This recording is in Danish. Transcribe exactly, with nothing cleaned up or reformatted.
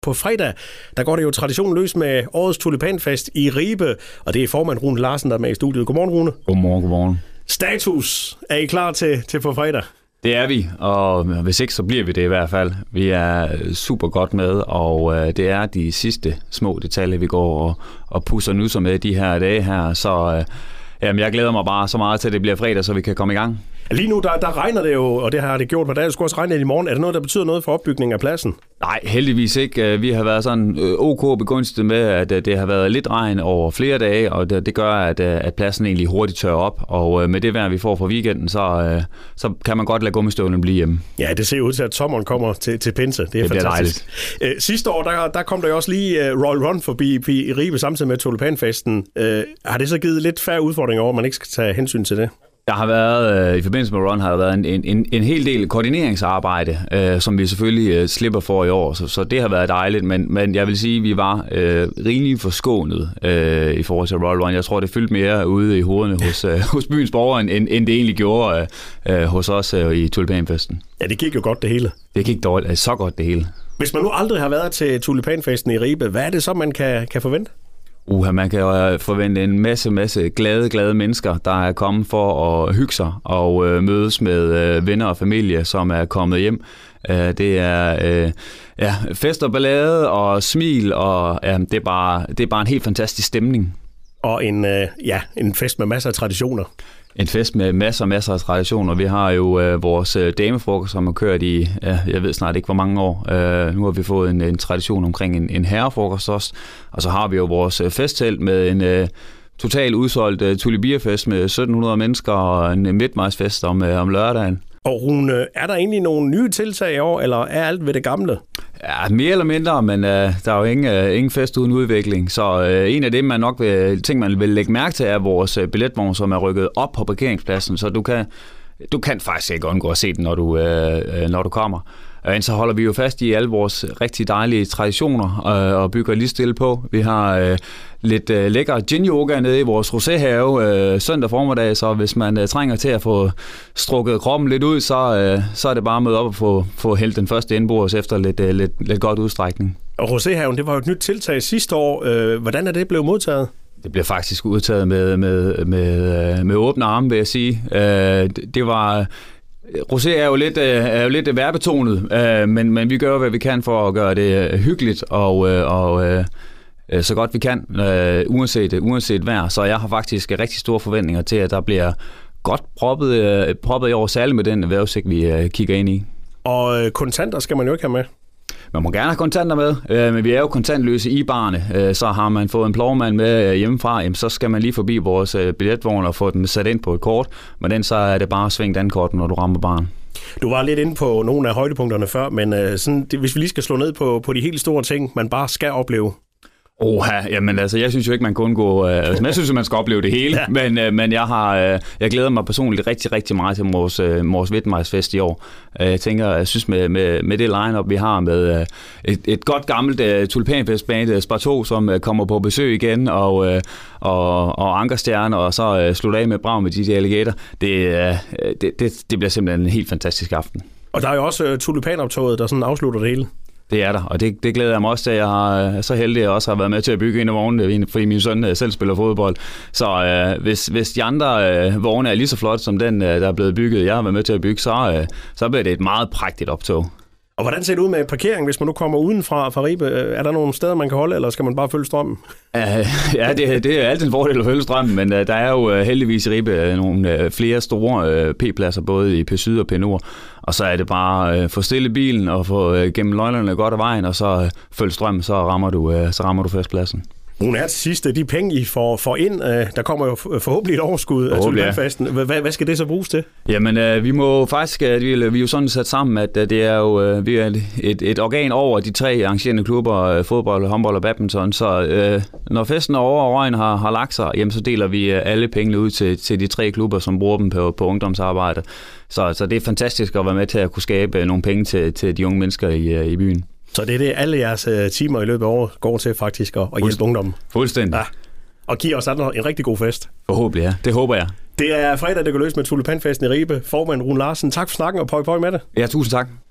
På fredag, der går det jo tradition løs med årets tulipanfest i Ribe, og det er formand Rune Larsen, der er med i studiet. Godmorgen, Rune. Godmorgen, godmorgen. Status, er I klar til, til på fredag? Det er vi, og hvis ikke, så bliver vi det i hvert fald. Vi er super godt med, og øh, det er de sidste små detaljer, vi går og, og pusser nu med de her dage her, så øh, jamen, jeg glæder mig bare så meget til, at det bliver fredag, så vi kan komme i gang. Lige nu, der, der regner det jo, og det har det gjort på dag. Det skulle også regne i morgen. Er det noget, der betyder noget for opbygningen af pladsen? Nej, heldigvis ikke. Vi har været sådan ok begunstiget med, at det har været lidt regn over flere dage, og det, det gør, at, at pladsen egentlig hurtigt tørrer op. Og med det vejr, vi får fra weekenden, så, så kan man godt lade gummistøvlene blive hjemme. Ja, det ser ud til, at sommeren kommer til, til pinse. Det er det fantastisk. Dejligt. Sidste år, der, der kom der jo også lige Royal Run forbi i Ribe samtidig med tulipanfesten. Har det så givet lidt færre udfordringer over, man ikke skal tage hensyn til det? Der har været, øh, i forbindelse med Run, har der været en, en, en hel del koordineringsarbejde, øh, som vi selvfølgelig øh, slipper for i år, så, så det har været dejligt, men, men jeg vil sige, at vi var øh, rimelig forskånet øh, i forhold til Royal Run. Jeg tror, det fyldte mere ude i hovederne hos, øh, hos byens borgere, end, end det egentlig gjorde øh, hos os øh, i tulipanfesten. Ja, det gik jo godt det hele. Det gik dårligt, så godt det hele. Hvis man nu aldrig har været til tulipanfesten i Ribe, hvad er det så, man kan, kan forvente? Uha, man kan jo forvente en masse, masse glade, glade mennesker, der er kommet for at hygge sig og øh, mødes med øh, venner og familie, som er kommet hjem. Uh, det er øh, ja, fest og ballade og smil, og ja, det, er bare, det er bare en helt fantastisk stemning. Og en, øh, ja, en fest med masser af traditioner. En fest med masser og masser af traditioner. Vi har jo øh, vores øh, damefrokost, som har kørt i, ja, jeg ved snart ikke hvor mange år. Øh, nu har vi fået en, en tradition omkring en, en herrefrokost også. Og så har vi jo vores øh, festtelt med en øh, totalt udsolgt øh, tulibierfest med sytten hundrede mennesker og en midtvejsfest om, øh, om lørdagen. Og Rune, er der egentlig nogle nye tiltag i år, eller er alt ved det gamle? Ja, mere eller mindre, men øh, der er jo ingen, øh, ingen fest uden udvikling. Så øh, en af dem, man nok vil, ting, man vil lægge mærke til, er vores øh, billetvogn, som er rykket op på parkeringspladsen. Så du kan, du kan faktisk ikke undgå at se den, når du, øh, når du kommer. Og så holder vi jo fast i alle vores rigtig dejlige traditioner øh, og bygger lige stille på. Vi har øh, lidt øh, lækker gin-yoga nede i vores roséhave øh, søndag formiddag, så hvis man øh, trænger til at få strukket kroppen lidt ud, så, øh, så er det bare at møde op og få, få hældt den første indbords efter lidt, øh, lidt, lidt godt udstrækning. Og roséhaven, det var jo et nyt tiltag sidste år. Øh, hvordan er det blevet modtaget? Det bliver faktisk udtaget med, med, med, med åbne arme, vil jeg sige. Øh, det var... Rosé er jo lidt, er jo lidt værbetonet, men, men vi gør, hvad vi kan for at gøre det hyggeligt og, og så godt vi kan, uanset, uanset vejr. Så jeg har faktisk rigtig store forventninger til, at der bliver godt proppet, proppet i år, særligt med den vejrudsigt, vi kigger ind i. Og kontanter skal man jo ikke have med? Man må gerne have kontanter med, øh, men vi er jo kontantløse i barne. Øh, så har man fået en plovmand med hjemmefra, jamen, så skal man lige forbi vores øh, billetvogn og få den sat ind på et kort. Men den så er det bare at svinge dankorten, når du rammer barn. Du var lidt inde på nogle af højdepunkterne før, men øh, sådan, det, hvis vi lige skal slå ned på, på de helt store ting, man bare skal opleve. Oha, jamen altså, jeg synes jo ikke, man kan undgå... Øh, altså, jeg synes jo, man skal opleve det hele, ja. men, øh, men jeg har øh, jeg glæder mig personligt rigtig, rigtig meget til vores, øh, vores midtvejsfest i år. Øh, jeg tænker, jeg synes med, med, med det line-up, vi har med øh, et, et godt gammelt øh, tulipanfestband, øh, Sparto, som øh, kommer på besøg igen, og, øh, og, og Ankerstjerne, og så øh, slutte af med Brav med D J Alligator. Det, øh, det, det, det bliver simpelthen en helt fantastisk aften. Og der er jo også øh, tulipanoptoget, der sådan afslutter det hele. Det er der, og det, det glæder jeg mig også til. Jeg har så heldig, at jeg også har været med til at bygge en af vognene, fordi min søn selv spiller fodbold. Så øh, hvis, hvis de andre øh, vogne er lige så flotte som den, øh, der er blevet bygget, jeg har været med til at bygge, så, øh, så bliver det et meget prægtigt optog. Og hvordan ser det ud med parkering, hvis man nu kommer udenfra fra Ribe? Er der nogle steder, man kan holde, eller skal man bare følge strømmen? Uh, ja, det, det er altid en fordel at følge strømmen, men uh, der er jo uh, heldigvis i Ribe uh, nogle uh, flere store uh, P-pladser, både i P Syd og P Nord. Og så er det bare at uh, få stille bilen og få uh, gennem løgnerne godt af vejen, og så uh, følge strømmen, så rammer du, uh, så rammer du førstpladsen. Rune, her til sidst, de penge, I får, får ind, øh, der kommer jo forhåbentlig et overskud af tulipanfesten. Hvad, hvad skal det så bruges til? Jamen, øh, vi må faktisk, øh, vi, vi er jo sådan sat sammen, at øh, det er jo øh, vi er et, et organ over de tre arrangerende klubber, øh, fodbold, håndbold og badminton. Så øh, når festen er over og røgen har, har lagt sig, jamen, så deler vi øh, alle pengene ud til, til de tre klubber, som bruger dem på, på ungdomsarbejde. Så, så det er fantastisk at være med til at kunne skabe nogle penge til, til de unge mennesker i, i byen. Så det er det, alle jeres timer i løbet af året går til faktisk at, at hjælpe ungdommen. Fuldstændig. Ja. Og giver os andre en rigtig god fest. Forhåbentlig, ja. Det håber jeg. Det er fredag, det går løs med tulipanfesten i Ribe. Formand Rune Larsen, tak for snakken og pøj pøj med det. Ja, tusind tak.